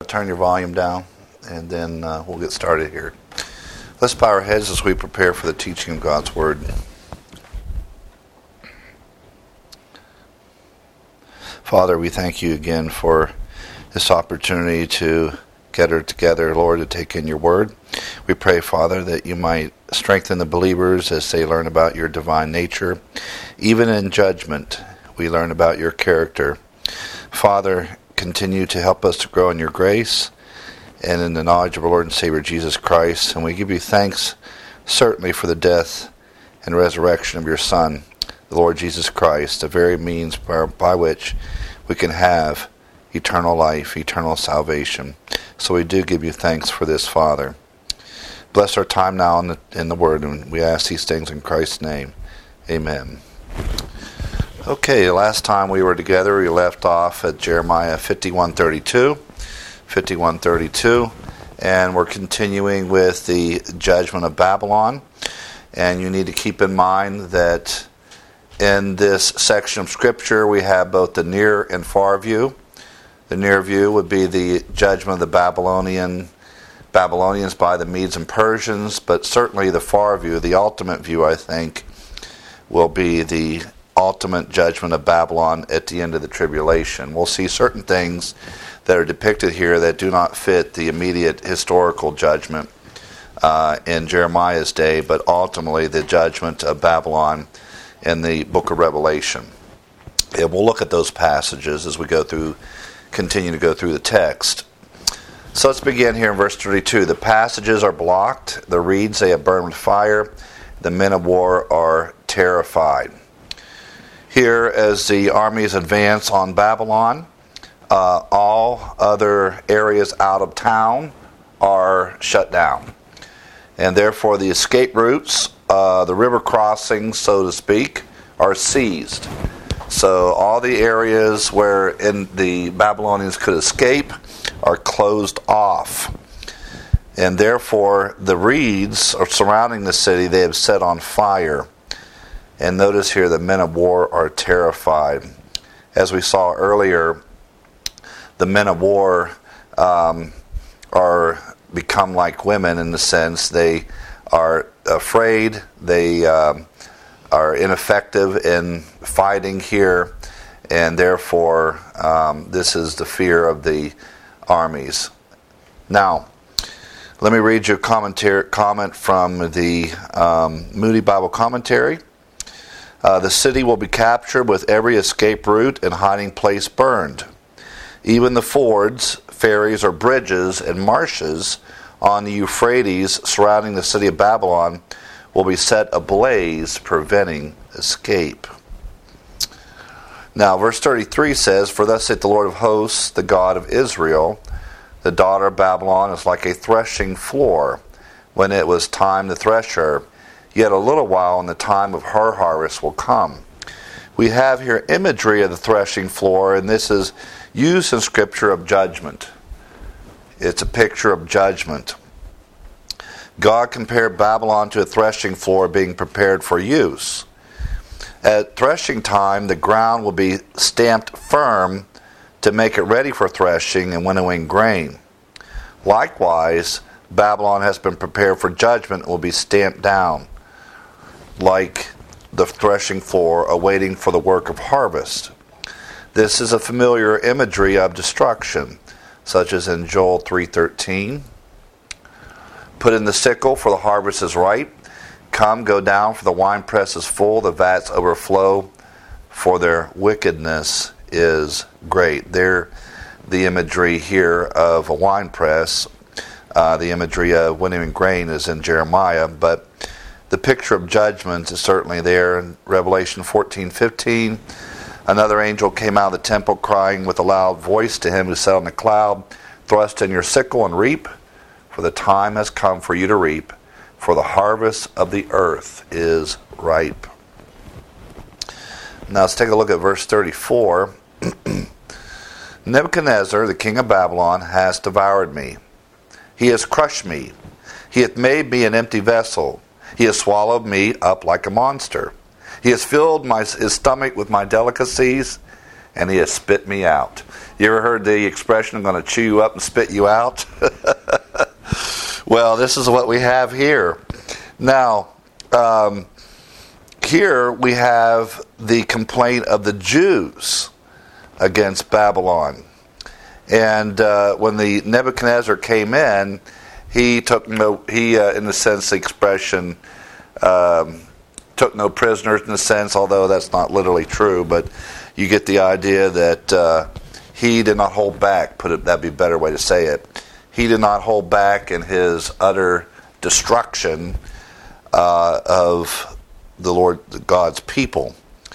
turn your volume down, and then we'll get started here. Let's bow our heads as we prepare for the teaching of God's Word. Father, we thank you again for this opportunity to gather together, Lord, to take in your Word. We pray, Father, that you might strengthen the believers as they learn about your divine nature. Even in judgment, we learn about your character. Father, continue to help us to grow in your grace and in the knowledge of our Lord and Savior Jesus Christ. And we give you thanks certainly for the death and resurrection of your Son, the Lord Jesus Christ, the very means by which we can have eternal life, eternal salvation. So we do give you thanks for this, Father. Bless our time now in the Word, and we ask these things in Christ's name. Amen. Okay, last time we were together, we left off at Jeremiah 51:32, and we're continuing with the judgment of Babylon. And you need to keep in mind that in this section of Scripture, we have both the near and far view. The near view would be the judgment of the Babylonians by the Medes and Persians, but certainly the far view, the ultimate view, I think, will be the ultimate judgment of Babylon at the end of the tribulation. We'll see certain things that are depicted here that do not fit the immediate historical judgment in Jeremiah's day, but ultimately the judgment of Babylon in the book of Revelation. And we'll look at those passages as we continue to go through the text. So let's begin here in verse 32. The passages are blocked, the reeds they have burned with fire, the men of war are terrified. Here, as the armies advance on Babylon, all other areas out of town are shut down. And therefore the escape routes, the river crossings, so to speak, are seized. So all the areas where the Babylonians could escape are closed off. And therefore the reeds are surrounding the city, they have set on fire. And notice here the men of war are terrified. As we saw earlier, the men of war are become like women in the sense they are afraid, they are ineffective in fighting here, and therefore this is the fear of the armies. Now, let me read you a comment from the Moody Bible Commentary. The city will be captured with every escape route and hiding place burned. Even the fords, ferries, or bridges and marshes on the Euphrates surrounding the city of Babylon will be set ablaze, preventing escape. Now, verse 33 says, "For thus saith the Lord of hosts, the God of Israel, the daughter of Babylon is like a threshing floor, when it was time to thresh her. Yet a little while, and the time of her harvest will come." We have here imagery of the threshing floor, and this is used in Scripture of judgment. It's a picture of judgment. God compared Babylon to a threshing floor being prepared for use. At threshing time, the ground will be stamped firm to make it ready for threshing and winnowing grain. Likewise, Babylon has been prepared for judgment and will be stamped down, like the threshing floor awaiting for the work of harvest. This is a familiar imagery of destruction, such as in Joel 3:13. "Put in the sickle, for the harvest is ripe. Come, go down, for the winepress is full, the vats overflow, for their wickedness is great." There, the imagery here of a winepress, the imagery of winnowing grain is in Jeremiah, but the picture of judgment is certainly there in Revelation 14:15. "Another angel came out of the temple, crying with a loud voice to him who sat on the cloud, Thrust in your sickle and reap, for the time has come for you to reap, for the harvest of the earth is ripe." Now let's take a look at verse 34. "Nebuchadnezzar, the king of Babylon, has devoured me. He has crushed me. He hath made me an empty vessel. He has swallowed me up like a monster. He has filled his stomach with my delicacies, and he has spit me out. You ever heard the expression, I'm going to chew you up and spit you out? Well, this is what we have here. Now, here we have the complaint of the Jews against Babylon. And when the Nebuchadnezzar came in, he took no, in a sense, the expression, took no prisoners in a sense, although that's not literally true, but you get the idea that he did not hold back, that'd be a better way to say it. He did not hold back in his utter destruction of the Lord God's people.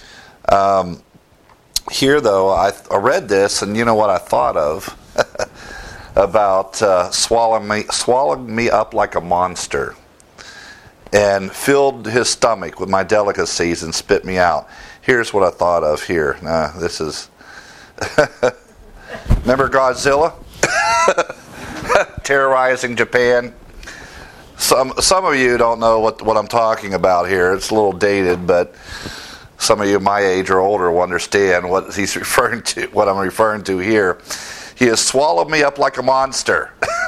Here, though, I read this, and you know what I thought of? About swallowing me up like a monster, and filled his stomach with my delicacies and spit me out. Here's what I thought of here. This is... Remember Godzilla? Terrorizing Japan? Some of you don't know what I'm talking about here. It's a little dated, but some of you my age or older will understand what he's referring to, what I'm referring to here. He has swallowed me up like a monster.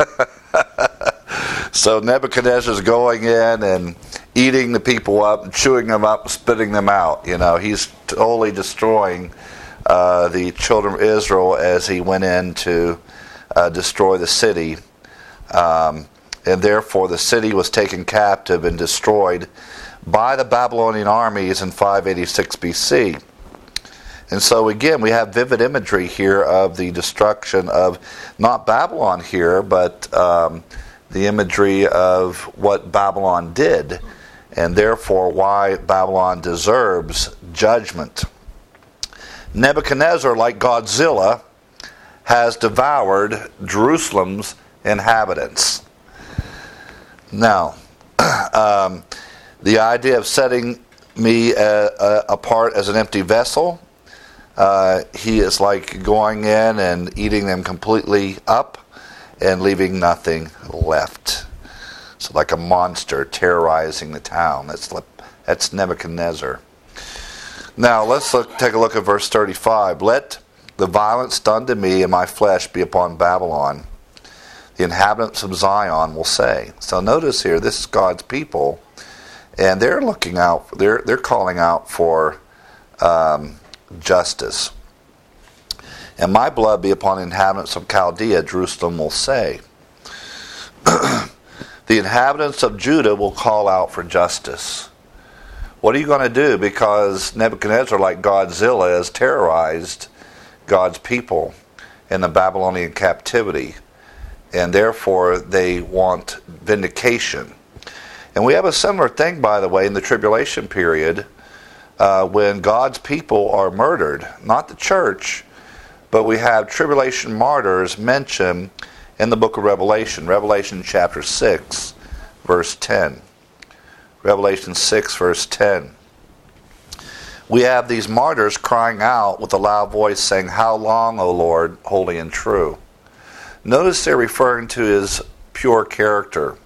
So Nebuchadnezzar's going in and eating the people up, and chewing them up, and spitting them out. You know, he's totally destroying the children of Israel as he went in to destroy the city. And therefore the city was taken captive and destroyed by the Babylonian armies in 586 BC. And so again, we have vivid imagery here of the destruction of not Babylon here, but the imagery of what Babylon did, and therefore why Babylon deserves judgment. Nebuchadnezzar, like Godzilla, has devoured Jerusalem's inhabitants. Now, the idea of setting me apart as an empty vessel, he is like going in and eating them completely up and leaving nothing left. So like a monster terrorizing the town. That's Nebuchadnezzar. Now let's take a look at verse 35. Let the violence done to me and my flesh be upon Babylon. The inhabitants of Zion will say. So notice here, this is God's people, and they're looking out. They're calling out for justice. And my blood be upon the inhabitants of Chaldea, Jerusalem will say. The inhabitants of Judah will call out for justice. What are you going to do? Because Nebuchadnezzar, like Godzilla, has terrorized God's people in the Babylonian captivity. And therefore they want vindication. And we have a similar thing, by the way, in the tribulation period, when God's people are murdered. Not the church, but we have tribulation martyrs mentioned in the book of Revelation. Revelation chapter 6, verse 10. Revelation 6, verse 10. We have these martyrs crying out with a loud voice saying, "How long, O Lord, holy and true?" Notice they're referring to his pure character.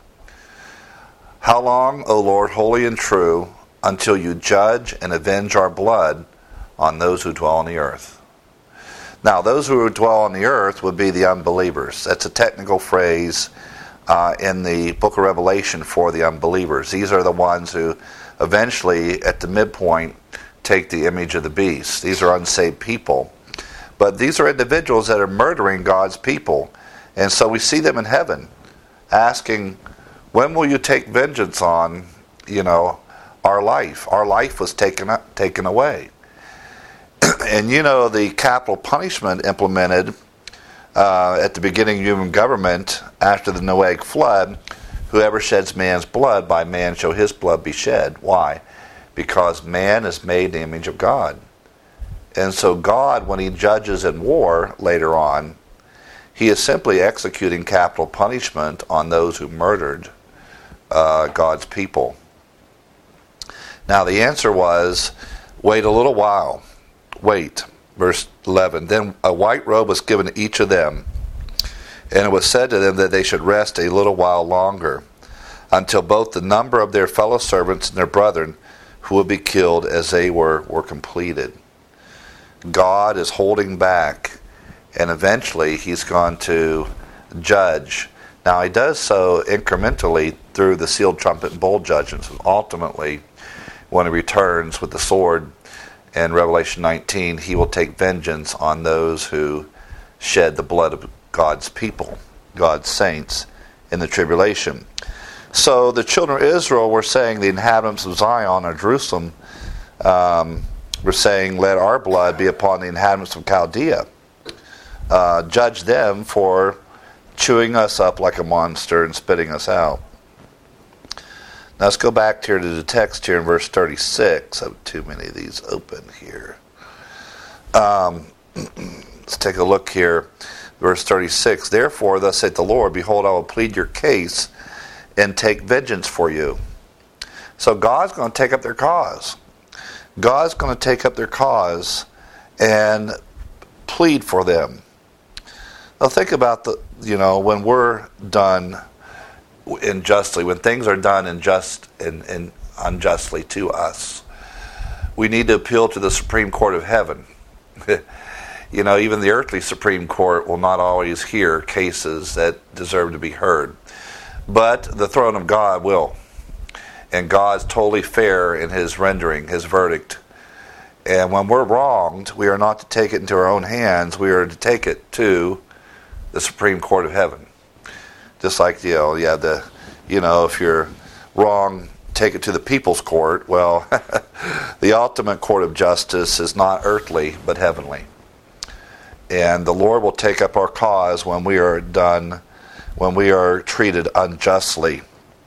How long, O Lord, holy and true, until you judge and avenge our blood on those who dwell on the earth? Now, those who dwell on the earth would be the unbelievers. That's a technical phrase in the book of Revelation for the unbelievers. These are the ones who eventually, at the midpoint, take the image of the beast. These are unsaved people. But these are individuals that are murdering God's people. And so we see them in heaven asking, when will you take vengeance on, our life? Our life was taken away. And the capital punishment implemented at the beginning of human government after the Noahic flood, whoever sheds man's blood, by man shall his blood be shed. Why? Because man is made in the image of God. And so God, when he judges in war later on, he is simply executing capital punishment on those who murdered God's people. Now the answer was, wait a little while. Wait. Verse 11. Then a white robe was given to each of them, and it was said to them that they should rest a little while longer, until both the number of their fellow servants and their brethren who would be killed as they were completed. God is holding back, and eventually he's going to judge. Now, he does so incrementally through the sealed trumpet and bowl judgments. Ultimately, when he returns with the sword in Revelation 19, he will take vengeance on those who shed the blood of God's people, God's saints, in the tribulation. So the children of Israel were saying, the inhabitants of Zion or Jerusalem were saying, let our blood be upon the inhabitants of Chaldea. Judge them for chewing us up like a monster and spitting us out. Now let's go back here to the text here in verse 36. I have too many of these open here. Let's take a look here. Verse 36. Therefore, thus saith the Lord, behold, I will plead your case and take vengeance for you. So God's going to take up their cause. God's going to take up their cause and plead for them. Now think about when we're done unjustly, when things are done and unjustly to us, we need to appeal to the Supreme Court of Heaven. Even the earthly Supreme Court will not always hear cases that deserve to be heard. But the throne of God will. And God's totally fair in his rendering, his verdict. And when we're wronged, we are not to take it into our own hands. We are to take it to the Supreme Court of Heaven. Just like, if you're wrong, take it to the people's court. Well, the ultimate court of justice is not earthly, but heavenly. And the Lord will take up our cause when we are done, when we are treated unjustly.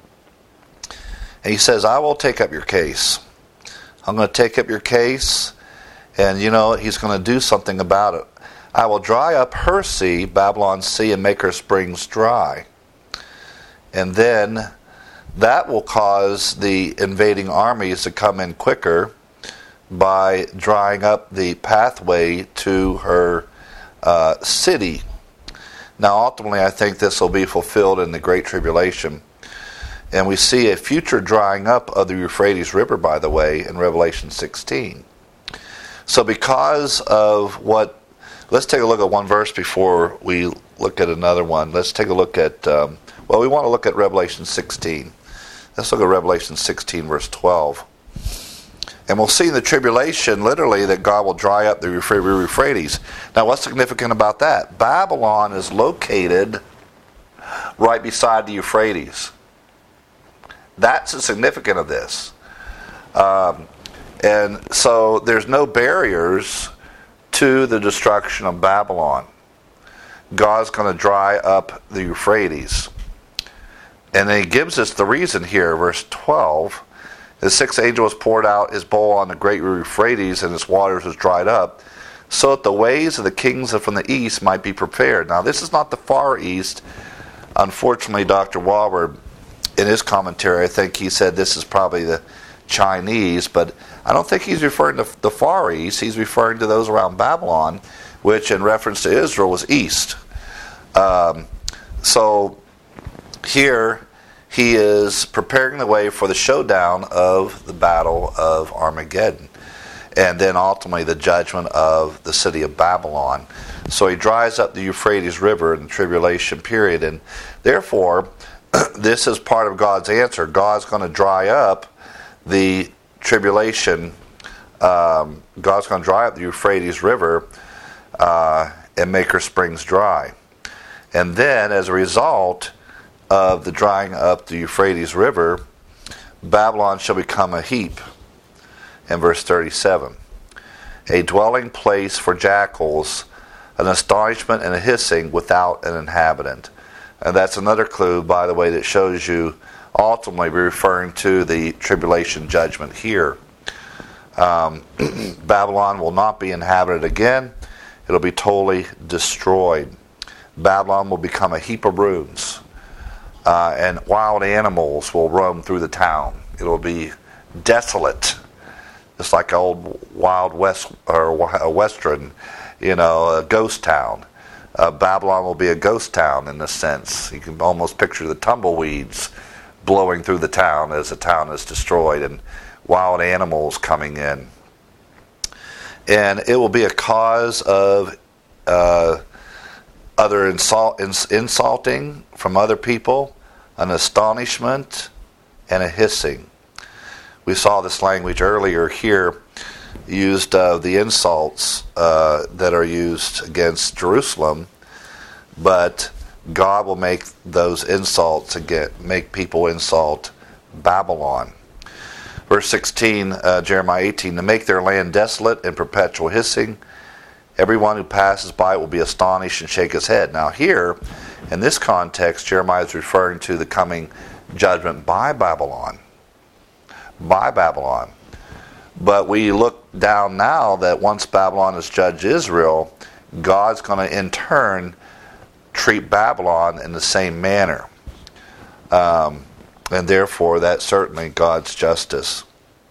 And he says, I will take up your case. I'm going to take up your case, and he's going to do something about it. I will dry up her sea, Babylon's sea, and make her springs dry. And then that will cause the invading armies to come in quicker by drying up the pathway to her city. Now, ultimately, I think this will be fulfilled in the Great Tribulation. And we see a future drying up of the Euphrates River, by the way, in Revelation 16. So because of what... Let's take a look at one verse before we look at another one. Let's take a look at... we want to look at Revelation 16. Let's look at Revelation 16, verse 12. And we'll see in the tribulation, literally, that God will dry up the Euphrates. Now, what's significant about that? Babylon is located right beside the Euphrates. That's the significance of this. And so there's no barriers to the destruction of Babylon. God's going to dry up the Euphrates. And then he gives us the reason here, verse 12. The sixth angel has poured out his bowl on the great Euphrates, and its waters was dried up, so that the ways of the kings from the east might be prepared. Now, this is not the Far East. Unfortunately, Dr. Walber, in his commentary, I think he said this is probably the Chinese, but I don't think he's referring to the Far East. He's referring to those around Babylon, which in reference to Israel was east. So here he is preparing the way for the showdown of the battle of Armageddon, and then ultimately the judgment of the city of Babylon. So he dries up the Euphrates River in the tribulation period, and therefore this is part of God's answer. God's going to dry up the tribulation. God's going to dry up the Euphrates River and make her springs dry. And then, as a result of the drying up the Euphrates River, Babylon shall become a heap. In verse 37, a dwelling place for jackals, an astonishment and a hissing without an inhabitant. And that's another clue, by the way, that shows you ultimately referring to the tribulation judgment here. Babylon will not be inhabited again. It'll be totally destroyed. Babylon will become a heap of ruins. And wild animals will roam through the town. It'll be desolate. Just like old Wild West or a Western, a ghost town. Babylon will be a ghost town in a sense. You can almost picture the tumbleweeds blowing through the town as the town is destroyed and wild animals coming in. And it will be a cause of other insulting from other people, an astonishment, and a hissing. We saw this language earlier here, used of the insults that are used against Jerusalem, but God will make those insults again, make people insult Babylon. Verse 16, Jeremiah 18, to make their land desolate and perpetual hissing. Everyone who passes by it will be astonished and shake his head. Now here, in this context, Jeremiah is referring to the coming judgment by Babylon. By Babylon. But we look down now that once Babylon has judged Israel, God's going to in turn treat Babylon in the same manner. And therefore, that's certainly God's justice.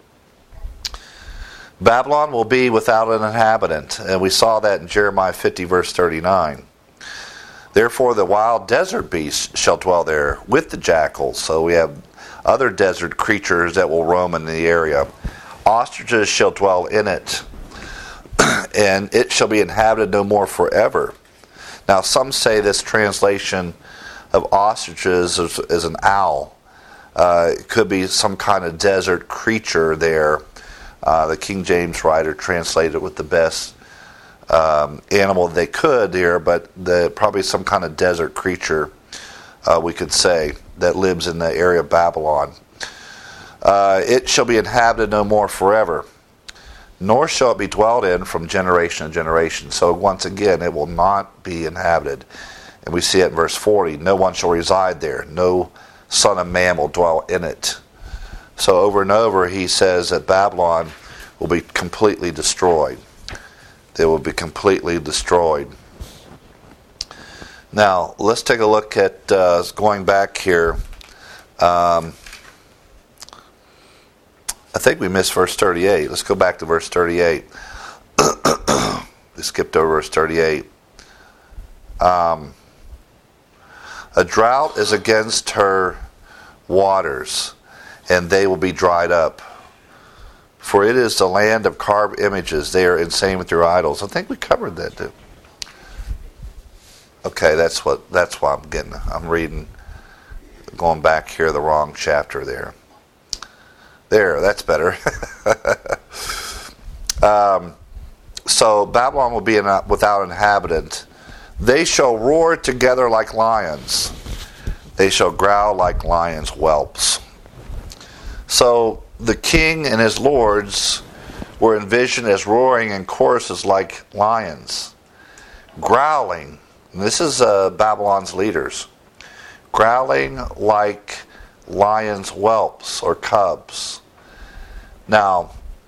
Babylon will be without an inhabitant, and we saw that in Jeremiah 50, verse 39. Therefore, the wild desert beasts shall dwell there with the jackals. So we have other desert creatures that will roam in the area. Ostriches shall dwell in it, and it shall be inhabited no more forever. Now, some say this translation of ostriches is an owl. It could be some kind of desert creature there. The King James writer translated it with the best animal they could here, but probably some kind of desert creature, we could say, that lives in the area of Babylon. It shall be inhabited no more forever, nor shall it be dwelt in from generation to generation. So once again, it will not be inhabited. And we see it in verse 40, no one shall reside there, no son of man will dwell in it. So over and over he says that Babylon will be completely destroyed. They will be completely destroyed. Now, let's take a look at going back here. I think we missed verse 38. Let's go back to verse 38. We skipped over verse 38. A drought is against her waters, and they will be dried up. For it is the land of carved images. They are insane with their idols. I think we covered that too. Okay, that's why I'm reading, going back here, the wrong chapter there. There, that's better. So Babylon will be without inhabitant. They shall roar together like lions. They shall growl like lions' whelps. So the king and his lords were envisioned as roaring in choruses like lions, growling. And this is Babylon's leaders, growling like lions' whelps or cubs. Now,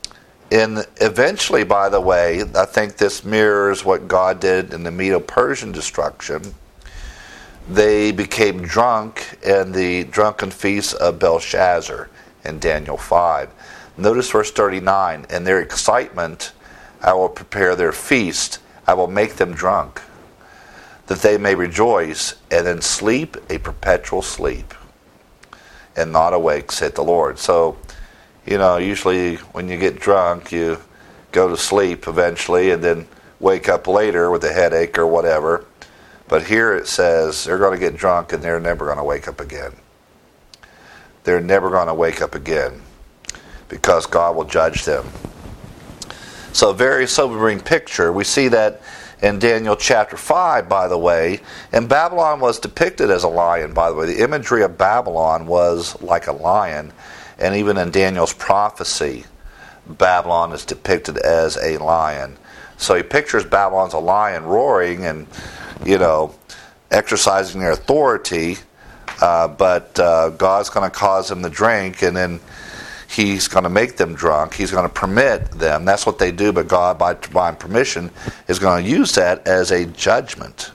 eventually, by the way, I think this mirrors what God did in the Medo-Persian destruction. They became drunk in the drunken feast of Belshazzar in Daniel 5. Notice verse 39, in their excitement, I will prepare their feast. I will make them drunk, that they may rejoice and then sleep a perpetual sleep and not awake, saith the Lord. So, usually when you get drunk, you go to sleep eventually and then wake up later with a headache or whatever. But here it says they're going to get drunk and they're never going to wake up again. They're never going to wake up again because God will judge them. So a very sobering picture. We see that in Daniel chapter 5, by the way. And Babylon was depicted as a lion, by the way. The imagery of Babylon was like a lion. And even in Daniel's prophecy, Babylon is depicted as a lion. So he pictures Babylon as a lion roaring and, exercising their authority. But God's going to cause them to drink, and then He's going to make them drunk. He's going to permit them. That's what they do, but God, by divine permission, is going to use that as a judgment.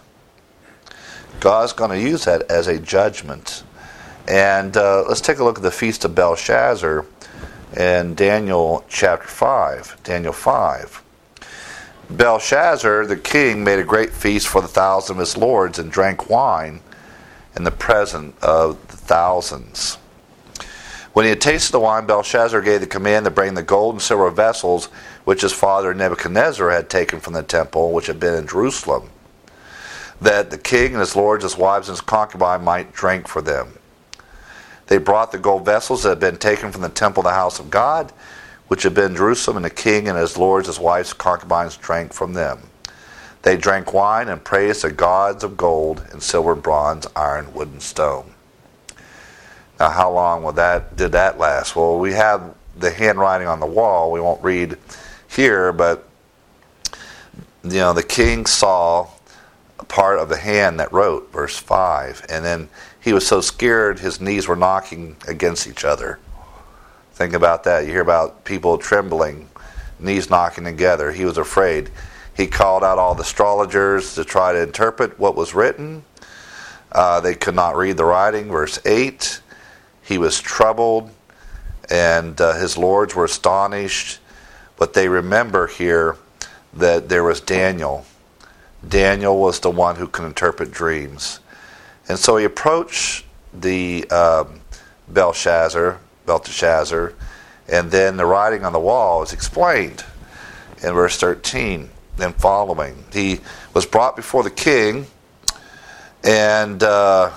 God's going to use that as a judgment. And let's take a look at the Feast of Belshazzar in Daniel chapter 5. Daniel 5. Belshazzar, the king, made a great feast for the 1,000 of his lords and drank wine in the presence of the thousands. When he had tasted the wine, Belshazzar gave the command to bring the gold and silver vessels which his father Nebuchadnezzar had taken from the temple, which had been in Jerusalem, that the king and his lords, his wives, and his concubines might drink for them. They brought the gold vessels that had been taken from the temple of the house of God, which had been in Jerusalem, and the king and his lords, his wives, concubines drank from them. They drank wine and praised the gods of gold and silver, bronze, iron, wood, and stone. Now, how long did that last? Well, we have the handwriting on the wall. We won't read here, but the king saw a part of the hand that wrote, verse 5, and then he was so scared his knees were knocking against each other. Think about that. You hear about people trembling, knees knocking together. He was afraid. He called out all the astrologers to try to interpret what was written. They could not read the writing. Verse 8, he was troubled, and his lords were astonished. But they remember here that there was Daniel. Daniel was the one who could interpret dreams. And so he approached the Belteshazzar, and then the writing on the wall is explained in verse 13 and following. He was brought before the king, and by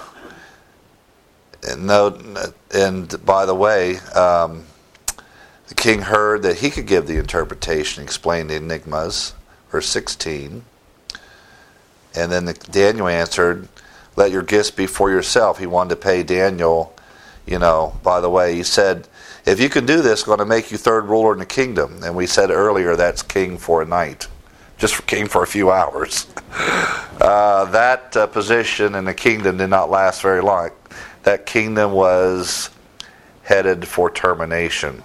the way, the king heard that he could give the interpretation, explain the enigmas, verse 16. And then Daniel answered, "Let your gifts be for yourself." He wanted to pay Daniel, by the way, he said, if you can do this, I'm going to make you third ruler in the kingdom. And we said earlier that's king for a night, just king for a few hours. That position in the kingdom did not last very long. That kingdom was headed for termination.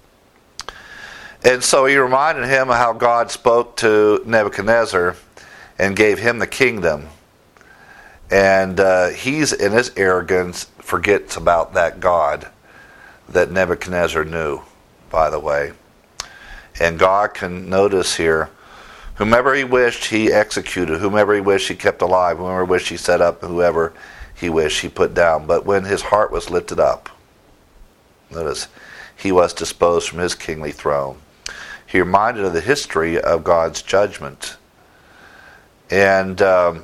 And so he reminded him of how God spoke to Nebuchadnezzar and gave him the kingdom. And he's, in his arrogance, forgets about that God that Nebuchadnezzar knew, by the way. And God can notice here, whomever he wished he executed, whomever he wished he kept alive, whomever he wished he set up, whoever he wished he put down. But when his heart was lifted up, notice, he was disposed from his kingly throne. He reminded of the history of God's judgment. And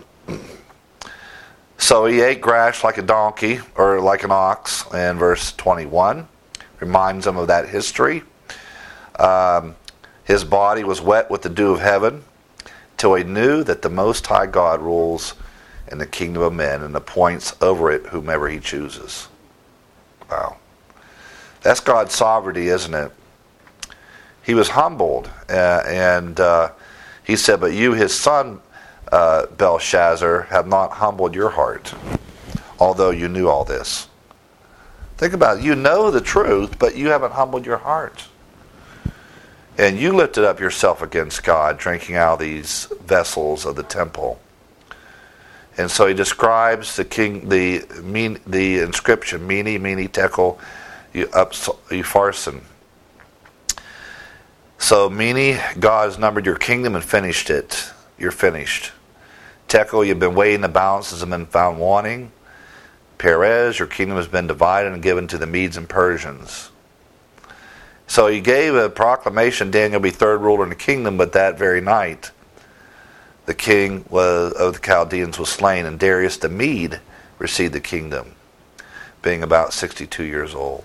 so he ate grass like a donkey, or like an ox, in verse 21. Reminds him of that history. His body was wet with the dew of heaven, till he knew that the Most High God rules in the kingdom of men and appoints over it whomever he chooses. Wow. That's God's sovereignty, isn't it? He was humbled, and he said, but you, his son, Belshazzar, have not humbled your heart, although you knew all this. Think about it. You know the truth, but you haven't humbled your heart. And you lifted up yourself against God, drinking out of these vessels of the temple. And so he describes the king, the inscription, Mene, Tekel, Upharsin. So Mene, God has numbered your kingdom and finished it. You're finished. Tekel, you've been weighed in the balances and been found wanting. Perez, your kingdom has been divided and given to the Medes and Persians. So he gave a proclamation, Daniel be third ruler in the kingdom, but that very night, the king of the Chaldeans was slain, and Darius the Mede received the kingdom, being about 62 years old.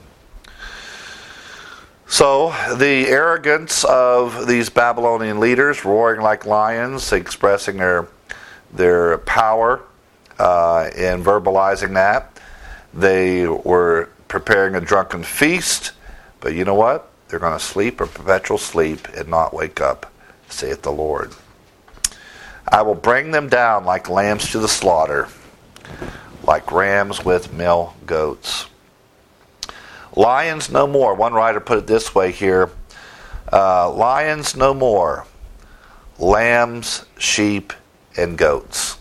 So the arrogance of these Babylonian leaders, roaring like lions, expressing their power and verbalizing that. They were preparing a drunken feast, but you know what? They're going to sleep a perpetual sleep and not wake up, saith the Lord. I will bring them down like lambs to the slaughter, like rams with male goats. Lions no more. One writer put it this way here. Lions no more. Lambs, sheep, and goats.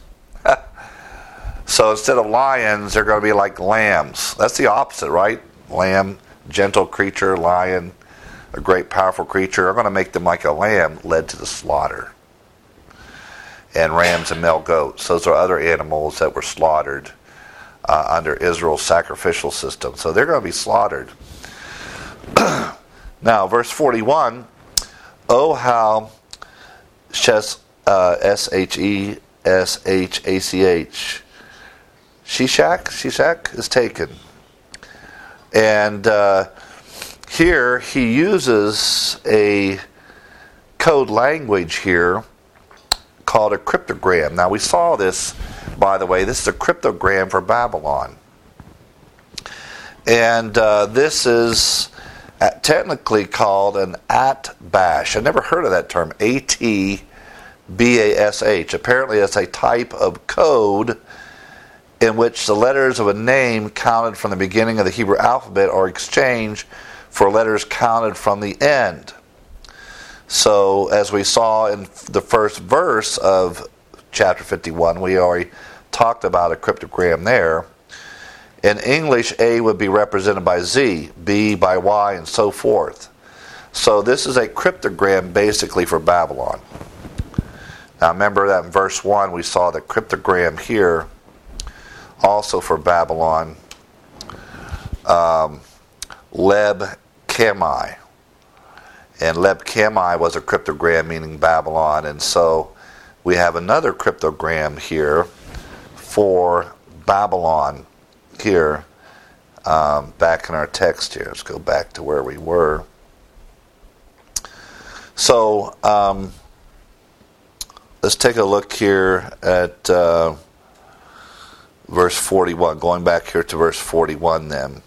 So instead of lions, they're going to be like lambs. That's the opposite, right? Lamb, gentle creature, lion, a great powerful creature. They're going to make them like a lamb led to the slaughter. And rams and male goats. Those are other animals that were slaughtered under Israel's sacrificial system. So they're going to be slaughtered. Now, verse 41, oh, how S-H-E-S-H-A-C-H, Shishak is taken. And here he uses a code language here called a cryptogram. Now, we saw this, by the way, this is a cryptogram for Babylon. And this is technically called an Atbash. I never heard of that term, A-T-B-A-S-H. Apparently it's a type of code in which the letters of a name counted from the beginning of the Hebrew alphabet are exchanged for letters counted from the end. So, as we saw in the first verse of chapter 51, we already talked about a cryptogram there. In English, A would be represented by Z, B by Y, and so forth. So this is a cryptogram basically for Babylon. Now remember that in verse 1 we saw the cryptogram here also for Babylon, Leb Kamai. And Leb Kamai was a cryptogram meaning Babylon, and so we have another cryptogram here for Babylon here, back in our text here. Let's go back to where we were. So let's take a look here at verse 41. Going back here to verse 41 then.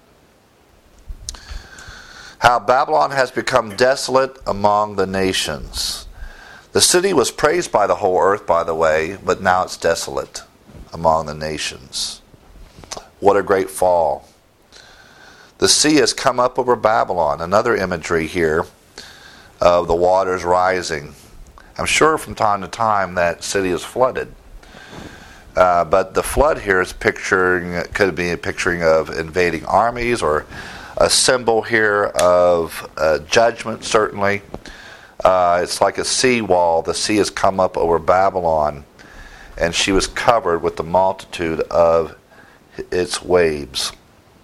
How Babylon has become desolate among the nations. The city was praised by the whole earth, by the way, but now it's desolate among the nations. What a great fall. The sea has come up over Babylon. Another imagery here of the waters rising. I'm sure from time to time that city is flooded. But the flood here is could be a picturing of invading armies, or a symbol here of judgment, certainly. It's like a sea wall. The sea has come up over Babylon, and she was covered with the multitude of its waves.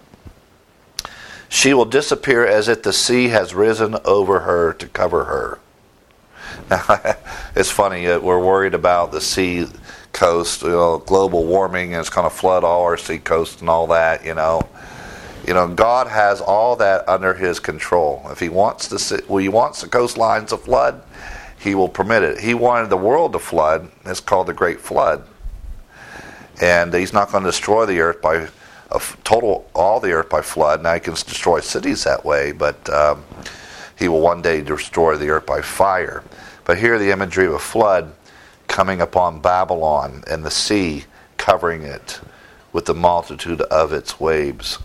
She will disappear as if the sea has risen over her to cover her. Now, it's funny, we're worried about the sea coast, global warming, and it's going to flood all our sea coast and all that, God has all that under His control. If He wants the coastlines to flood, He will permit it. He wanted the world to flood. It's called the Great Flood. And He's not going to destroy the earth by all the earth by flood. Now He can destroy cities that way, but He will one day destroy the earth by fire. But here the imagery of a flood coming upon Babylon and the sea covering it with the multitude of its waves.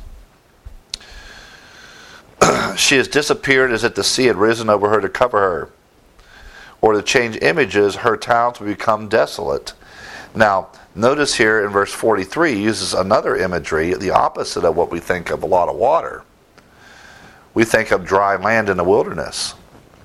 She has disappeared as if the sea had risen over her to cover her. Or to change images, her towns will become desolate. Now, notice here in verse 43, he uses another imagery, the opposite of what we think of a lot of water. We think of dry land in the wilderness.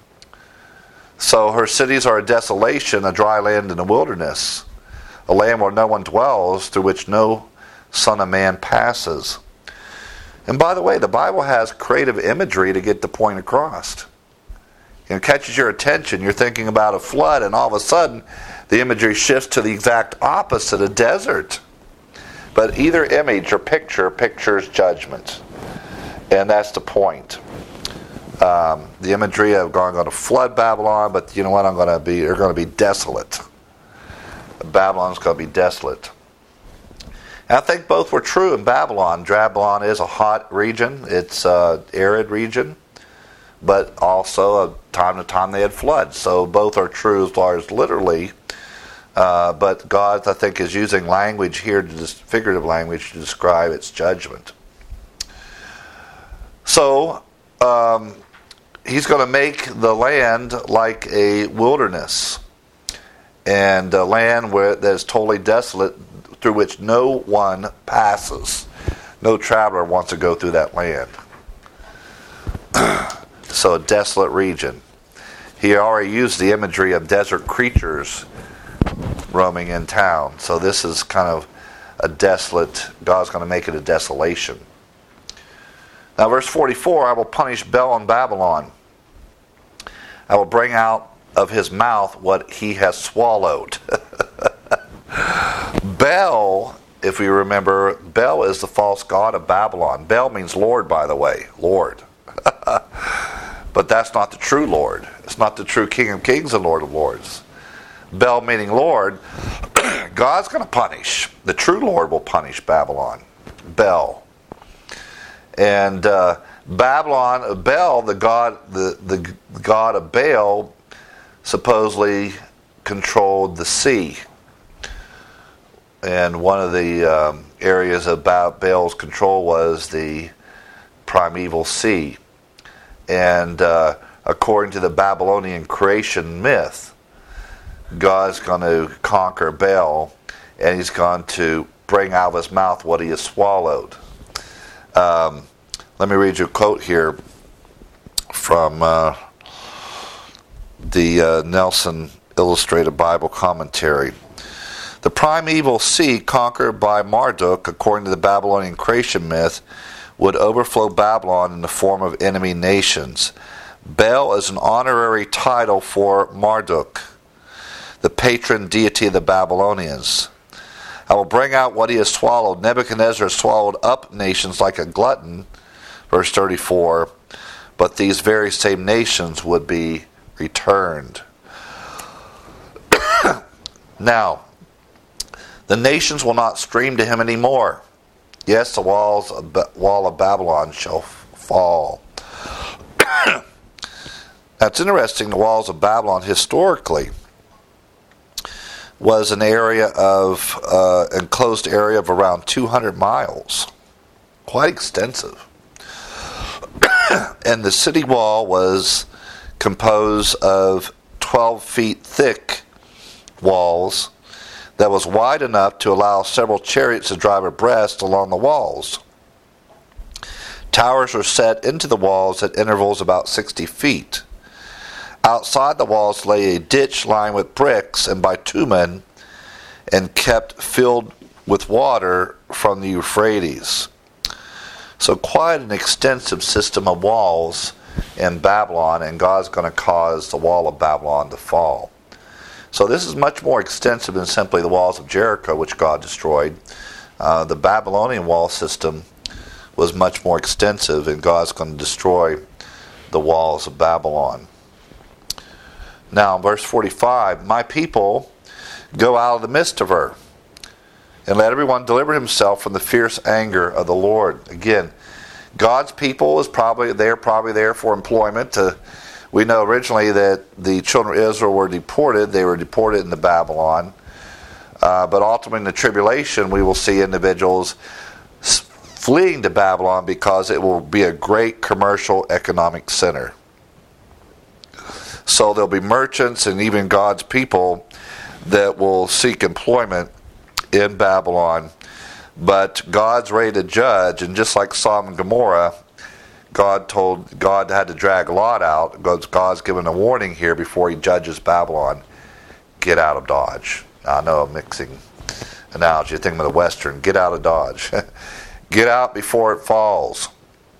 So her cities are a desolation, a dry land in the wilderness, a land where no one dwells, through which no son of man passes. And by the way, the Bible has creative imagery to get the point across. It catches your attention, you're thinking about a flood, and all of a sudden the imagery shifts to the exact opposite, a desert. But either image or picture pictures judgment. And that's the point. The imagery of going to flood Babylon, but you know what? They're going to be desolate. Babylon's going to be desolate. And I think both were true in Babylon. Babylon is a hot region. It's an arid region. But also, time to time, they had floods. So both are true as far as literally. But God, I think, is using language here, figurative language, to describe its judgment. So, He's going to make the land like a wilderness. And a land that is totally desolate, through which no one passes. No traveler wants to go through that land. So a desolate region. He already used the imagery of desert creatures roaming in town. So this is kind of a desolate, God's going to make it a desolation. Now verse 44, I will punish Bel in Babylon. I will bring out of his mouth what he has swallowed. Bel, if we remember, Bel is the false god of Babylon. Bel means Lord, by the way. Lord. But that's not the true Lord. It's not the true King of Kings and Lord of Lords. Bel meaning Lord. God's going to punish. The true Lord will punish Babylon. Bel. And Babylon, Bel, the god of Baal, supposedly controlled the sea. And one of the areas of Baal's control was the primeval sea. And according to the Babylonian creation myth, God's going to conquer Baal, and he's going to bring out of his mouth what he has swallowed. Let me read you a quote here from the Nelson Illustrated Bible Commentary. The primeval sea conquered by Marduk, according to the Babylonian creation myth, would overflow Babylon in the form of enemy nations. Baal is an honorary title for Marduk, the patron deity of the Babylonians. I will bring out what he has swallowed. Nebuchadnezzar swallowed up nations like a glutton, verse 34, but these very same nations would be returned. Now, the nations will not stream to him anymore. Yes, the wall of Babylon shall fall. That's interesting. The walls of Babylon historically was an area of enclosed area of around 200 miles, quite extensive. And the city wall was composed of 12 feet thick walls that was wide enough to allow several chariots to drive abreast along the walls. Towers were set into the walls at intervals about 60 feet. Outside the walls lay a ditch lined with bricks and bitumen and kept filled with water from the Euphrates. So quite an extensive system of walls in Babylon, and God's going to cause the wall of Babylon to fall. So this is much more extensive than simply the walls of Jericho, which God destroyed. The Babylonian wall system was much more extensive, and God's going to destroy the walls of Babylon. Now, verse 45, my people go out of the midst of her, and let everyone deliver himself from the fierce anger of the Lord. Again, God's people is probably there for employment. We know originally that the children of Israel were deported. They were deported into Babylon. But ultimately in the tribulation, we will see individuals fleeing to Babylon because it will be a great commercial economic center. So there'll be merchants and even God's people that will seek employment in Babylon. But God's ready to judge, and just like Sodom and Gomorrah, God had to drag Lot out. God's given a warning here before he judges Babylon. Get out of Dodge. I know I'm mixing analogy. I think of the Western. Get out of Dodge. Get out before it falls.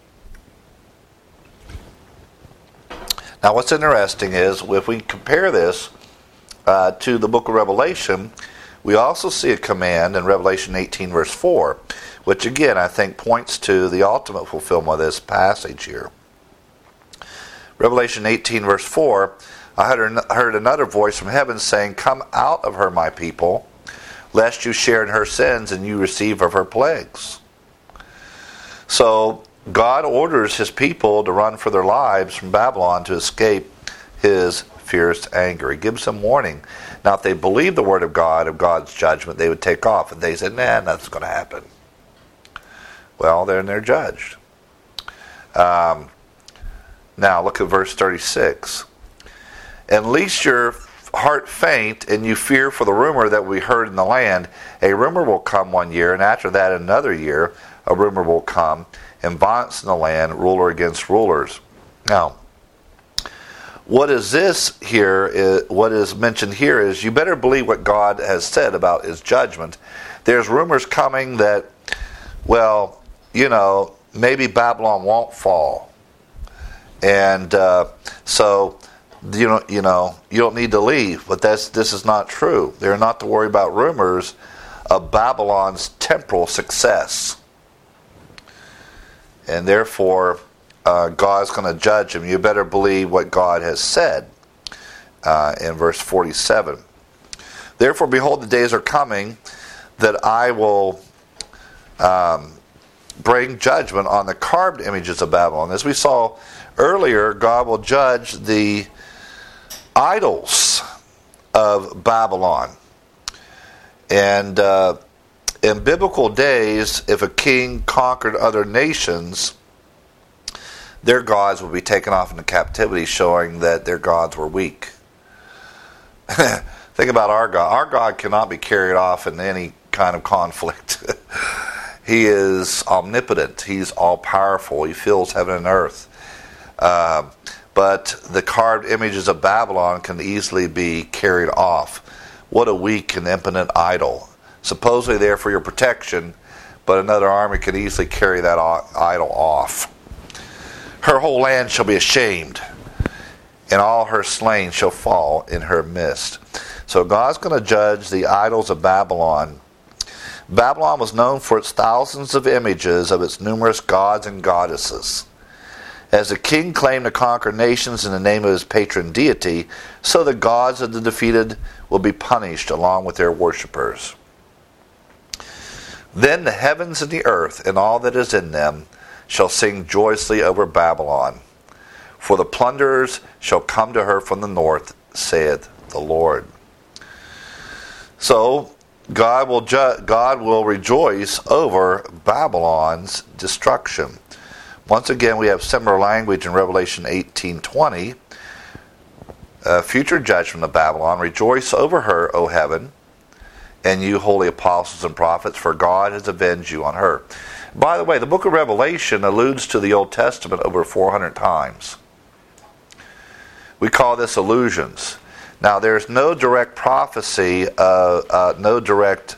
Now what's interesting is, if we compare this to the book of Revelation, we also see a command in Revelation 18 verse 4, which again I think points to the ultimate fulfillment of this passage here. Revelation 18 verse 4, I heard another voice from heaven saying, come out of her, my people, lest you share in her sins and you receive of her plagues. So God orders his people to run for their lives from Babylon to escape his fierce anger. He gives them warning. Now, if they believe the word of God, of God's judgment, they would take off. And they said, nah, nothing's going to happen. Well, then they're judged. Now, look at verse 36. And lest your heart faint, and you fear for the rumor that we heard in the land, a rumor will come 1 year, and after that another year, a rumor will come, and violence in the land, ruler against rulers. Now, what is this here? What is mentioned here is you better believe what God has said about his judgment. There's rumors coming that, well, maybe Babylon won't fall. And so you don't need to leave. But this is not true. They're not to worry about rumors of Babylon's temporal success. And therefore, God's going to judge them. You better believe what God has said in verse 47. Therefore, behold, the days are coming that I will bring judgment on the carved images of Babylon. As we saw earlier, God will judge the idols of Babylon. And in biblical days, if a king conquered other nations, their gods would be taken off into captivity, showing that their gods were weak. Think about our God. Our God cannot be carried off in any kind of conflict. He is omnipotent. He's all-powerful. He fills heaven and earth. But the carved images of Babylon can easily be carried off. What a weak and impotent idol. Supposedly there for your protection, but another army could easily carry that idol off. Her whole land shall be ashamed, and all her slain shall fall in her midst. So God's going to judge the idols of Babylon. Babylon was known for its thousands of images of its numerous gods and goddesses. As the king claimed to conquer nations in the name of his patron deity, so the gods of the defeated will be punished along with their worshippers. Then the heavens and the earth and all that is in them shall sing joyously over Babylon. For the plunderers shall come to her from the north, saith the Lord. So God will rejoice over Babylon's destruction. Once again, we have similar language in Revelation 18:20. Future judgment of Babylon. Rejoice over her, O heaven, and you holy apostles and prophets, for God has avenged you on her. By the way, the book of Revelation alludes to the Old Testament over 400 times. We call this allusions. Now, there's no direct prophecy, no direct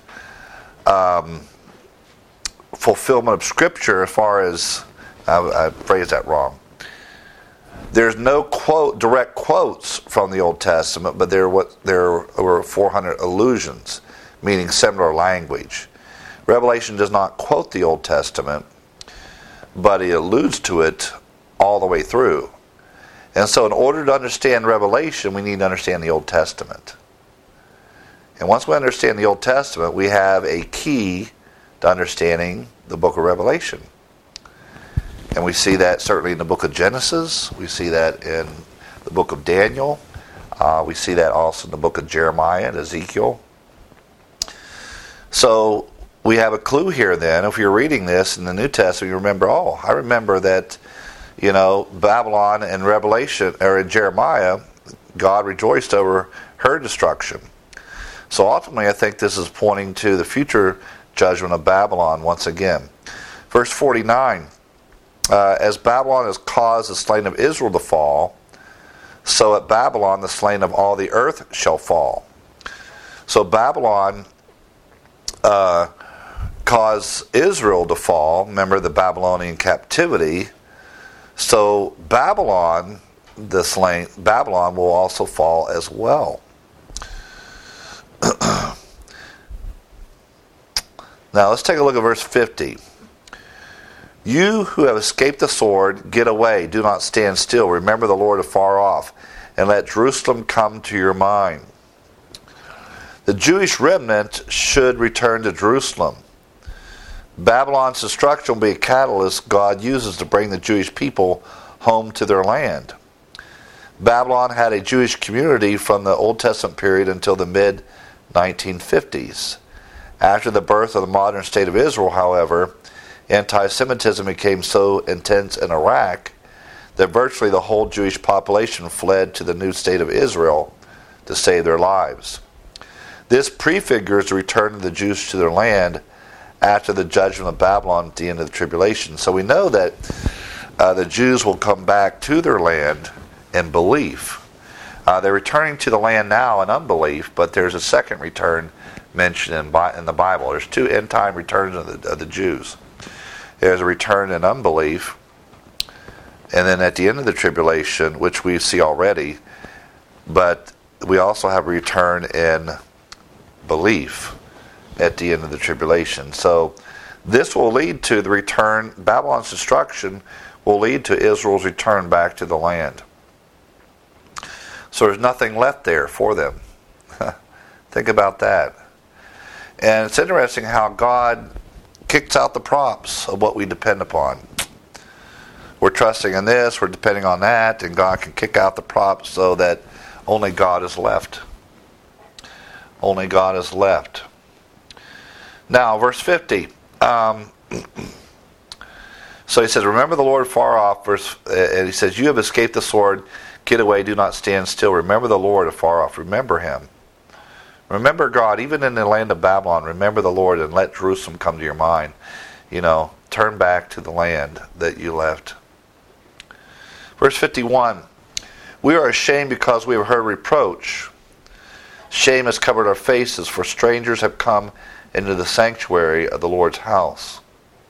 fulfillment of Scripture as far as, I phrased that wrong. There's no direct quotes from the Old Testament, but there were 400 allusions, meaning similar language. Revelation does not quote the Old Testament, but it alludes to it all the way through. And so in order to understand Revelation, we need to understand the Old Testament. And once we understand the Old Testament, we have a key to understanding the book of Revelation. And we see that certainly in the book of Genesis. We see that in the book of Daniel. We see that also in the book of Jeremiah and Ezekiel. So we have a clue here then. If you're reading this in the New Testament, you remember, I remember that, Babylon in Revelation, or in Jeremiah, God rejoiced over her destruction. So ultimately, I think this is pointing to the future judgment of Babylon once again. Verse 49, as Babylon has caused the slain of Israel to fall, so at Babylon the slain of all the earth shall fall. So Babylon caused Israel to fall. Remember the Babylonian captivity. So Babylon will also fall as well. Now let's take a look at verse 50. You who have escaped the sword, get away, do not stand still. Remember the Lord afar off, and let Jerusalem come to your mind. The Jewish remnant should return to Jerusalem. Babylon's destruction will be a catalyst God uses to bring the Jewish people home to their land. Babylon had a Jewish community from the Old Testament period until the mid-1950s. After the birth of the modern state of Israel, however, anti-Semitism became so intense in Iraq that virtually the whole Jewish population fled to the new state of Israel to save their lives. This prefigures the return of the Jews to their land after the judgment of Babylon at the end of the tribulation. So we know that the Jews will come back to their land in belief. They're returning to the land now in unbelief, but there's a second return mentioned in the Bible. There's two end-time returns of the Jews. There's a return in unbelief. And then at the end of the tribulation, which we see already, but we also have a return in belief at the end of the tribulation. So this will lead to the return. Babylon's destruction will lead to Israel's return back to the land. So there's nothing left there for them. Think about that. And it's interesting how God kicks out the props of what we depend upon. We're trusting in this, we're depending on that, and God can kick out the props so that only God is left. Only God is left. Now, verse 50. So he says, remember the Lord far off, and he says, you have escaped the sword, get away, do not stand still. Remember the Lord afar off, remember him. Remember God, even in the land of Babylon, remember the Lord and let Jerusalem come to your mind. Turn back to the land that you left. Verse 51, we are ashamed because we have heard reproach. Shame has covered our faces, for strangers have come into the sanctuary of the Lord's house.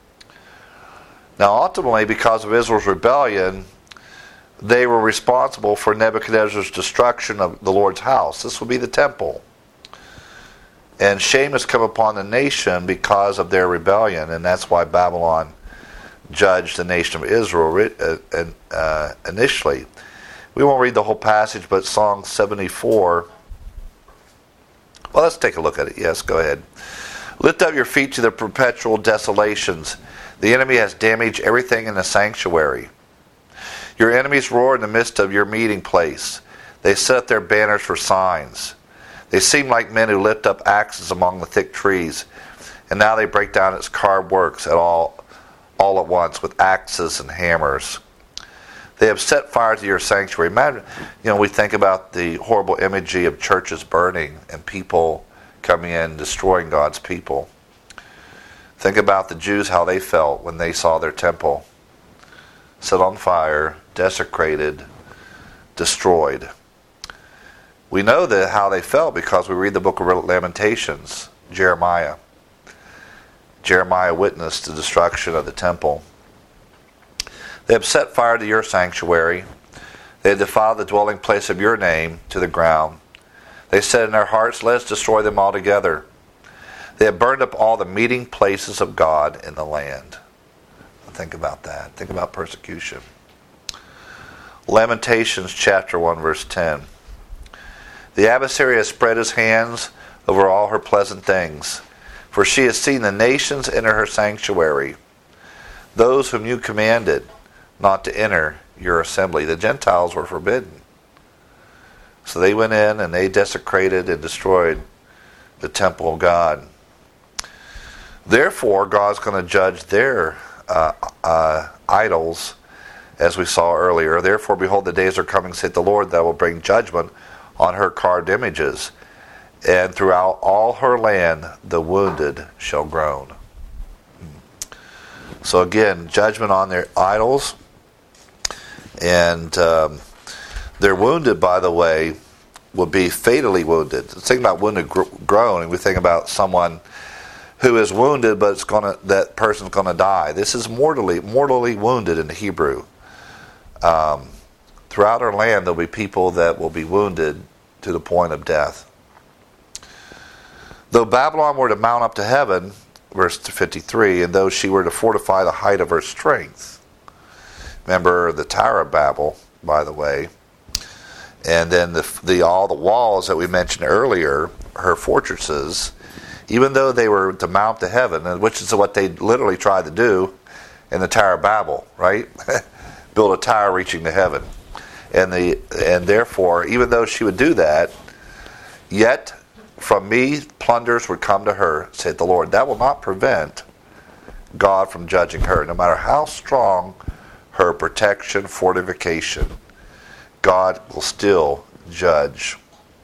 Now ultimately, because of Israel's rebellion, they were responsible for Nebuchadnezzar's destruction of the Lord's house. This will be the temple. And shame has come upon the nation because of their rebellion, and that's why Babylon judged the nation of Israel initially. We won't read the whole passage, but Psalm 74. Well, let's take a look at it. Yes, go ahead. Lift up your feet to the perpetual desolations. The enemy has damaged everything in the sanctuary. Your enemies roar in the midst of your meeting place. They set up their banners for signs. They seem like men who lift up axes among the thick trees, and now they break down its carved works all at once with axes and hammers. They have set fire to your sanctuary. Imagine, we think about the horrible imagery of churches burning and people coming in destroying God's people. Think about the Jews, how they felt when they saw their temple set on fire, desecrated, destroyed. We know that how they felt because we read the book of Lamentations, Jeremiah. Jeremiah witnessed the destruction of the temple. They have set fire to your sanctuary. They have defiled the dwelling place of your name to the ground. They said in their hearts, let us destroy them altogether. They have burned up all the meeting places of God in the land. Think about that. Think about persecution. Lamentations chapter 1 verse 10. The adversary has spread his hands over all her pleasant things, for she has seen the nations enter her sanctuary, those whom you commanded not to enter your assembly. The Gentiles were forbidden. So they went in and they desecrated and destroyed the temple of God. Therefore, God's going to judge their idols, as we saw earlier. Therefore, behold, the days are coming, saith the Lord, that will bring judgment on her carved images. And throughout all her land, the wounded shall groan. So again, judgment on their idols. And they're wounded, by the way, will be fatally wounded. Think about wounded groan, and we think about someone who is wounded, but that person's going to die. This is mortally wounded in the Hebrew. Throughout our land, there'll be people that will be wounded to the point of death. Though Babylon were to mount up to heaven, verse 53, and though she were to fortify the height of her strength. Remember the Tower of Babel, by the way. And then all the walls that we mentioned earlier, her fortresses, even though they were to mount to heaven, which is what they literally tried to do in the Tower of Babel, right? Build a tower reaching to heaven. And therefore, even though she would do that, yet from me plunders would come to her, saith the Lord. That will not prevent God from judging her. No matter how strong her protection, fortification, God will still judge.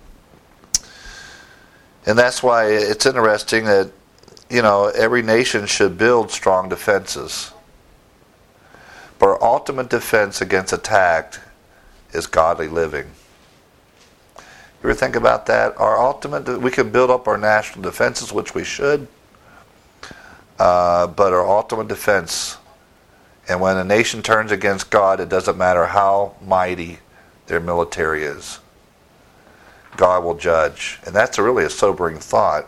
And that's why it's interesting that, every nation should build strong defenses. But our ultimate defense against attack is godly living. You ever think about that? We can build up our national defenses, which we should. but our ultimate defense. And when a nation turns against God, it doesn't matter how mighty their military is. God will judge. And that's really a sobering thought.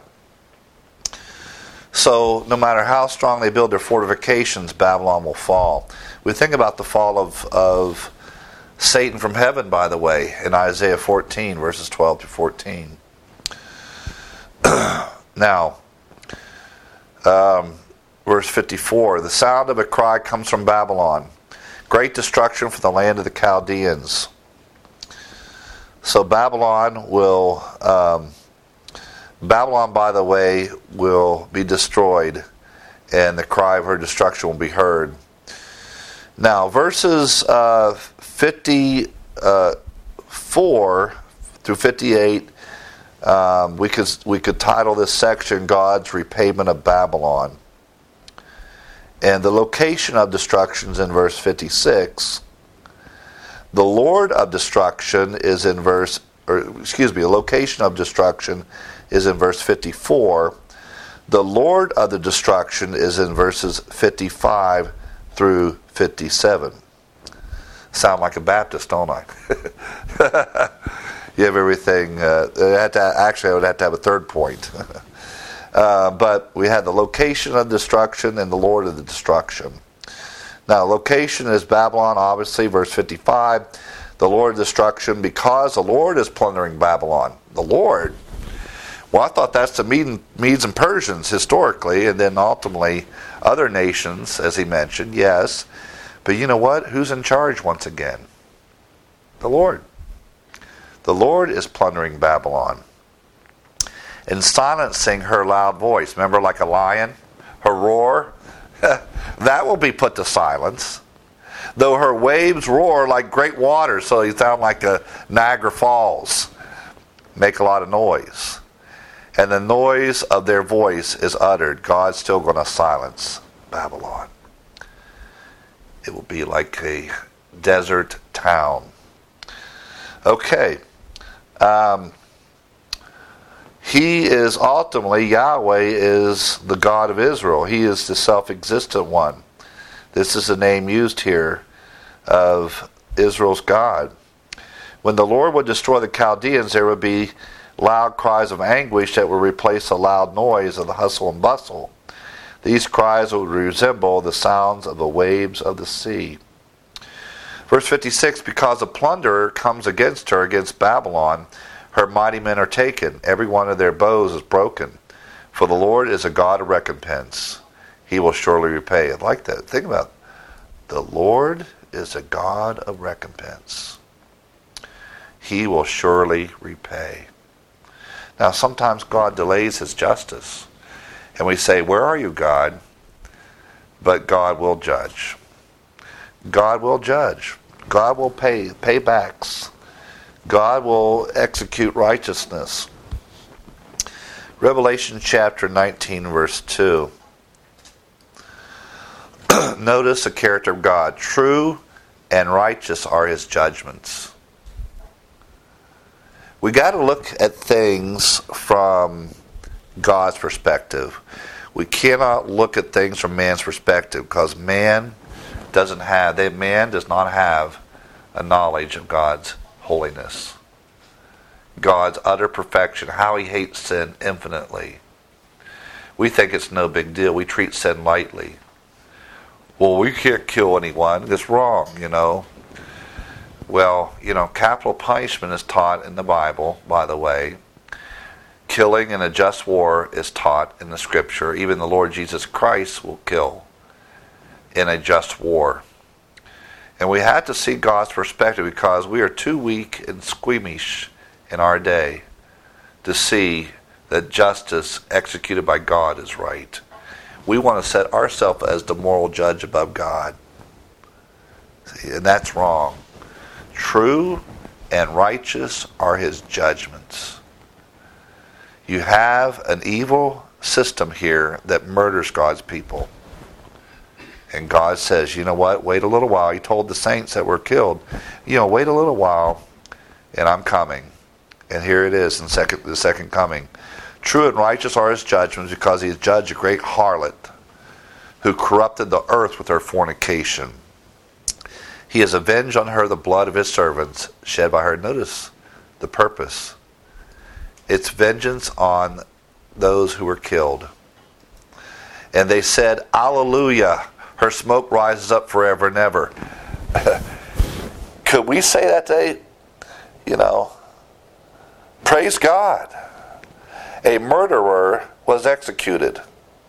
So no matter how strong they build their fortifications, Babylon will fall. We think about the fall of Satan from heaven, by the way, in Isaiah 14, verses 12 to 14. Now, verse 54, the sound of a cry comes from Babylon. Great destruction for the land of the Chaldeans. So Babylon, by the way, will be destroyed, and the cry of her destruction will be heard. Now, verses 54 through 58, we could title this section God's Repayment of Babylon. And the location of destruction is in verse 56. The Lord of destruction is in the location of destruction is in verse 54. The Lord of the destruction is in verses 55 through 57. Sound like a Baptist, don't I? You have everything. I would have to have a third point. But we had the location of destruction and the Lord of the destruction. Now, location is Babylon, obviously, verse 55. The Lord of destruction, because the Lord is plundering Babylon. The Lord. Well, I thought that's the Medes and Persians historically, and then ultimately other nations, as he mentioned, yes. But you know what? Who's in charge once again? The Lord. The Lord is plundering Babylon and silencing her loud voice. Remember, like a lion? Her roar? That will be put to silence. Though her waves roar like great waters, so you sound like a Niagara Falls. Make a lot of noise. And the noise of their voice is uttered. God's still going to silence Babylon. It will be like a desert town. Okay. He is ultimately, Yahweh is the God of Israel. He is the self-existent one. This is the name used here of Israel's God. When the Lord would destroy the Chaldeans, there would be loud cries of anguish that would replace the loud noise of the hustle and bustle. These cries would resemble the sounds of the waves of the sea. Verse 56, because a plunderer comes against her, against Babylon, her mighty men are taken. Every one of their bows is broken. For the Lord is a God of recompense. He will surely repay. I like that. Think about it. The Lord is a God of recompense. He will surely repay. Now, sometimes God delays his justice. And we say, where are you, God? But God will judge. God will judge. God will pay paybacks. God will execute righteousness. Revelation chapter 19, verse 2. Notice the character of God. True and righteous are his judgments. We got to look at things from God's perspective. We cannot look at things from man's perspective because man does not have a knowledge of God's holiness, God's utter perfection, how he hates sin infinitely. We think it's no big deal. We treat sin lightly. Well, we can't kill anyone. That's wrong, Well, capital punishment is taught in the Bible, by the way. Killing in a just war is taught in the Scripture. Even the Lord Jesus Christ will kill in a just war. And we have to see God's perspective because we are too weak and squeamish in our day to see that justice executed by God is right. We want to set ourselves as the moral judge above God. See, and that's wrong. True and righteous are his judgments. You have an evil system here that murders God's people. And God says, you know what? Wait a little while. He told the saints that were killed, wait a little while, and I'm coming. And here it is in the second coming. True and righteous are his judgments because he has judged a great harlot. who corrupted the earth with her fornication. He has avenged on her the blood of his servants shed by her. Notice the purpose. It's vengeance on those who were killed. And they said, Alleluia, her smoke rises up forever and ever. Could we say that day? Praise God. A murderer was executed.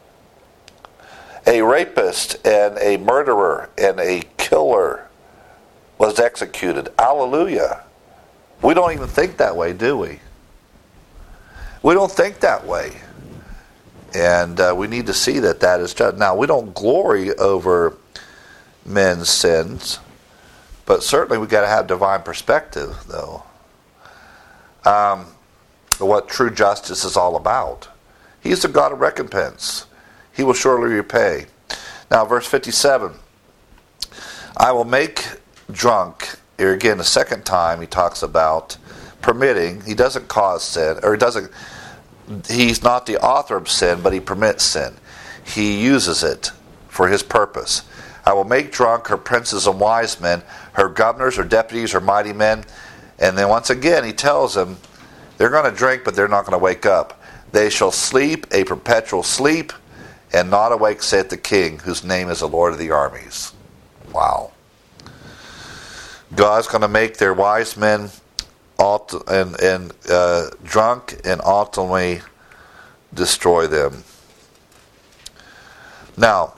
A rapist and a murderer and a killer was executed. Alleluia. We don't even think that way, do we? We don't think that way. And we need to see that is judged. Now, we don't glory over men's sins, but certainly we've got to have divine perspective, though. What true justice is all about. He's the God of recompense. He will surely repay. Now, verse 57. I will make drunk. Here again, the second time he talks about permitting. He doesn't cause sin, or he's not the author of sin, but he permits sin. He uses it for his purpose. I will make drunk her princes and wise men, her governors, her deputies, her mighty men. And then once again, he tells them, they're going to drink, but they're not going to wake up. They shall sleep a perpetual sleep, and not awake, saith the King, whose name is the Lord of the armies. Wow. God's going to make their wise men drunk and ultimately destroy them. Now,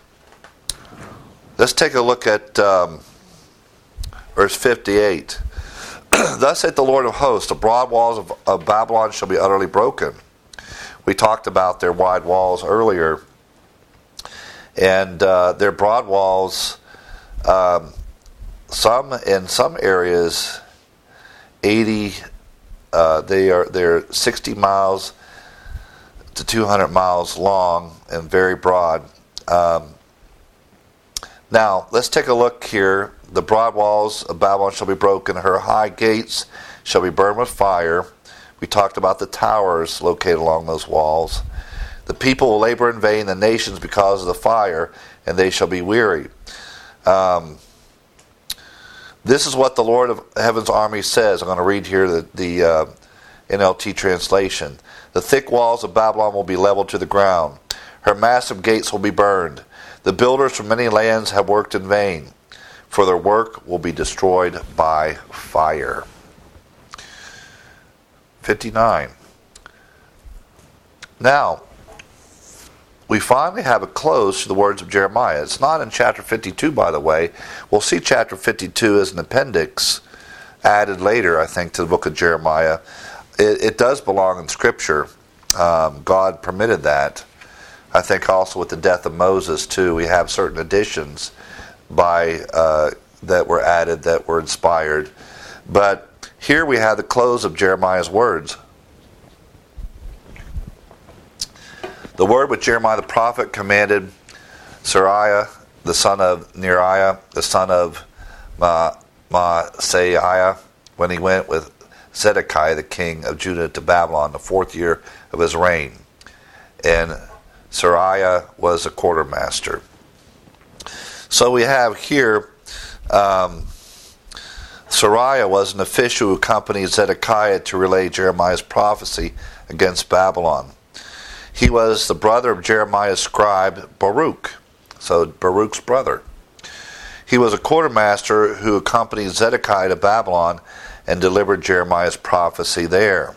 let's take a look at verse 58. Thus saith the Lord of hosts, the broad walls of Babylon shall be utterly broken. We talked about their wide walls earlier. And their broad walls, in some areas, they're 60 miles to 200 miles long and very broad. Now, let's take a look here. The broad walls of Babylon shall be broken. Her high gates shall be burned with fire. We talked about the towers located along those walls. The people will labor in vain, the nations because of the fire, and they shall be weary. This is what the Lord of Heaven's army says. I'm going to read here the NLT translation. The thick walls of Babylon will be leveled to the ground. Her massive gates will be burned. The builders from many lands have worked in vain, for their work will be destroyed by fire. 59. Now, we finally have a close to the words of Jeremiah. It's not in chapter 52, by the way. We'll see chapter 52 as an appendix added later, I think, to the book of Jeremiah. It does belong in Scripture. God permitted that. I think also with the death of Moses, too, we have certain additions that were added, that were inspired. But here we have the close of Jeremiah's words. The word which Jeremiah the prophet commanded Seraiah, the son of Neriah, the son of Maaseiah, when he went with Zedekiah, the king of Judah, to Babylon, the 4th year of his reign. And Seraiah was a quartermaster. So we have here, Seraiah was an official who accompanied Zedekiah to relay Jeremiah's prophecy against Babylon. He was the brother of Jeremiah's scribe Baruch, so Baruch's brother. He was a quartermaster who accompanied Zedekiah to Babylon and delivered Jeremiah's prophecy there.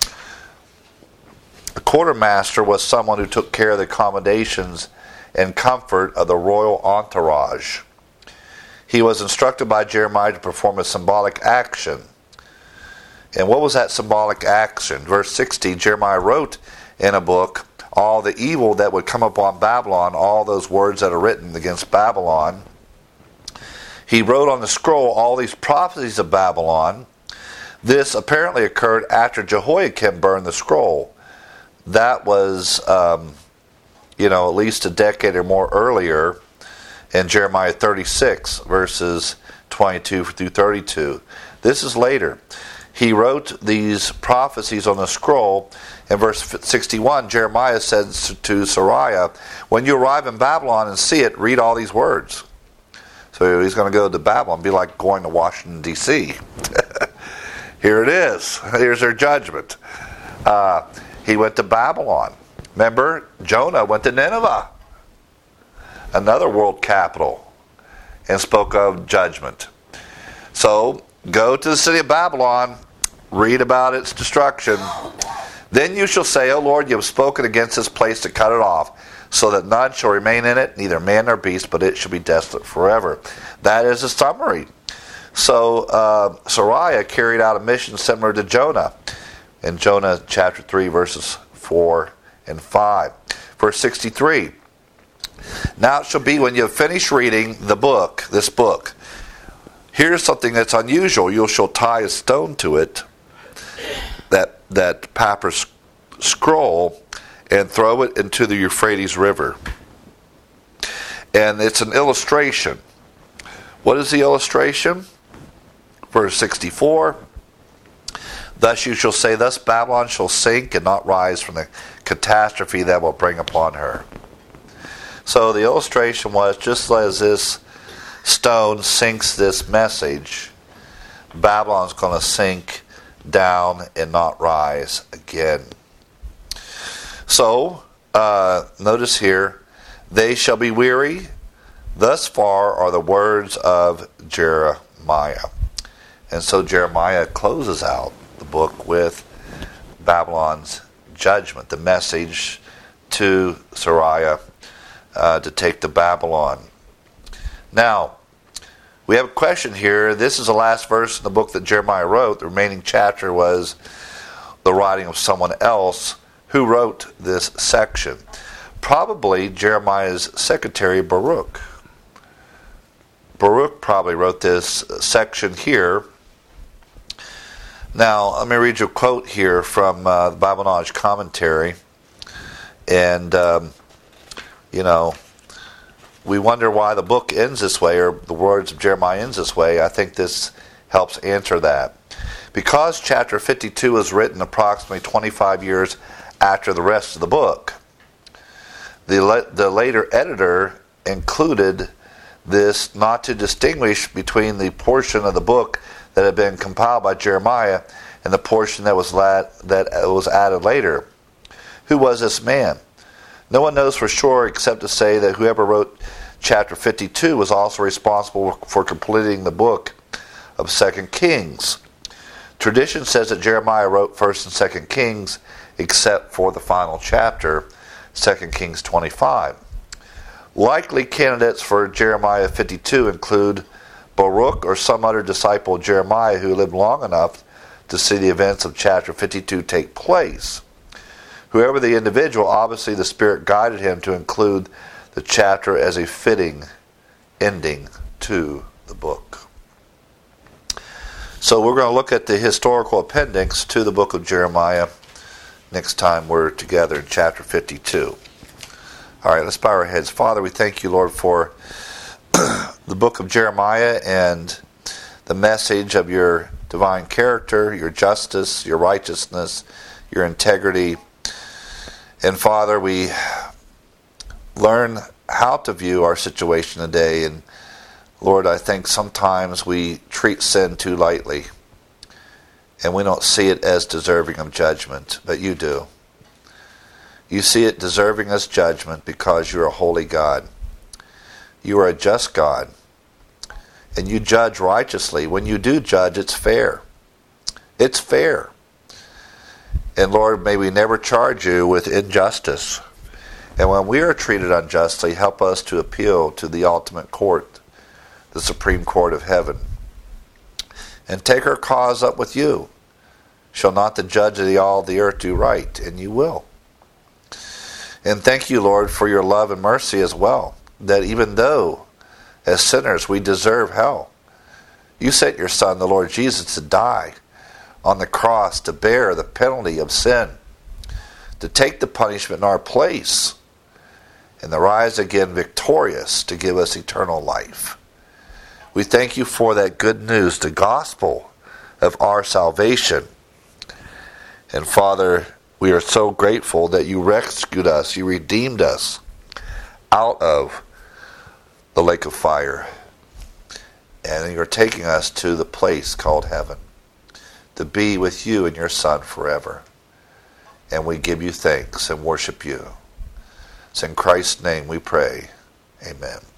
A quartermaster was someone who took care of the accommodations and comfort of the royal entourage. He was instructed by Jeremiah to perform a symbolic action. And what was that symbolic action? Verse 60, Jeremiah wrote in a book all the evil that would come upon Babylon, all those words that are written against Babylon. He wrote on the scroll all these prophecies of Babylon. This apparently occurred after Jehoiakim burned the scroll. That was, at least a decade or more earlier in Jeremiah 36, verses 22 through 32. This is later. he wrote these prophecies on a scroll. In verse 61, Jeremiah says to Sariah, when you arrive in Babylon and see it, read all these words. So he's going to go to Babylon. It'd be like going to Washington, D.C. Here it is. Here's their judgment. He went to Babylon. Remember, Jonah went to Nineveh, another world capital, and spoke of judgment. So, go to the city of Babylon, read about its destruction. Then you shall say, O Lord, you have spoken against this place to cut it off, so that none shall remain in it, neither man nor beast, but it shall be desolate forever. That is a summary. So, Sariah carried out a mission similar to Jonah in Jonah chapter 3, verses 4 and 5. Verse 63, now it shall be when you have finished reading this book, here's something that's unusual. You shall tie a stone to it, that papyrus scroll, and throw it into the Euphrates River. And it's an illustration. What is the illustration? Verse 64, thus you shall say, thus Babylon shall sink and not rise from the catastrophe that will bring upon her. So the illustration was, just as this stone sinks this message, Babylon's going to sink down and not rise again. So, notice here, they shall be weary. Thus far are the words of Jeremiah. And so Jeremiah closes out the book with Babylon's judgment, the message to Sariah to take to Babylon. Now, we have a question here. This is the last verse in the book that Jeremiah wrote. The remaining chapter was the writing of someone else. Who wrote this section? Probably Jeremiah's secretary, Baruch. Baruch probably wrote this section here. Now, let me read you a quote here from the Bible Knowledge Commentary. And, we wonder why the book ends this way, or the words of Jeremiah ends this way. I think this helps answer that. Because chapter 52 was written approximately 25 years after the rest of the book, the later editor included this not to distinguish between the portion of the book that had been compiled by Jeremiah and the portion that was added later. Who was this man? No one knows for sure except to say that whoever wrote chapter 52 was also responsible for completing the book of 2 Kings. Tradition says that Jeremiah wrote 1st and 2nd Kings except for the final chapter, 2 Kings 25. Likely candidates for Jeremiah 52 include Baruch or some other disciple of Jeremiah who lived long enough to see the events of chapter 52 take place. Whoever the individual, obviously the Spirit guided him to include the chapter as a fitting ending to the book. So we're going to look at the historical appendix to the book of Jeremiah next time we're together in chapter 52. All right, let's bow our heads. Father, we thank you, Lord, for the book of Jeremiah and the message of your divine character, your justice, your righteousness, your integrity. And Father, we learn how to view our situation today. And Lord, I think sometimes we treat sin too lightly. And we don't see it as deserving of judgment, but you do. You see it deserving as judgment because you're a holy God. You are a just God. And you judge righteously. When you do judge, it's fair. It's fair. And Lord, may we never charge you with injustice. And when we are treated unjustly, help us to appeal to the ultimate court, the Supreme Court of Heaven, and take our cause up with you. Shall not the judge of all the earth do right? And you will. And thank you, Lord, for your love and mercy as well, that even though, as sinners, we deserve hell, you sent your Son, the Lord Jesus, to die on the cross to bear the penalty of sin, to take the punishment in our place, and to rise again victorious to give us eternal life. We thank you for that good news, the gospel of our salvation. And Father, we are so grateful that you rescued us, you redeemed us out of the lake of fire. And you're taking us to the place called heaven, to be with you and your Son forever. And we give you thanks and worship you. It's in Christ's name we pray. Amen.